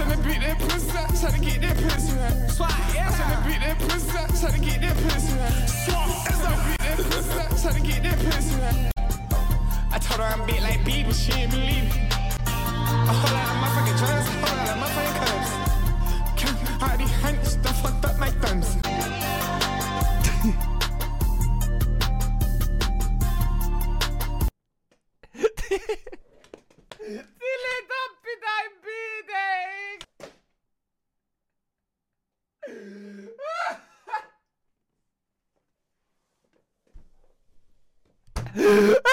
tryna beat that pussy up, tryna get that pussy right. Swat, yeah. Tryna beat that pussy up, tryna get that pussy right. Swat, tryna beat that pussy up, tryna get that pussy right. I told her I'm big like Bieber, she ain't believe it. A whole lot of motherfucking drugs, a whole lot of motherfucking cups. Count all these hundreds, done fucked up my thumbs. Sille tappi näin biiteiksi!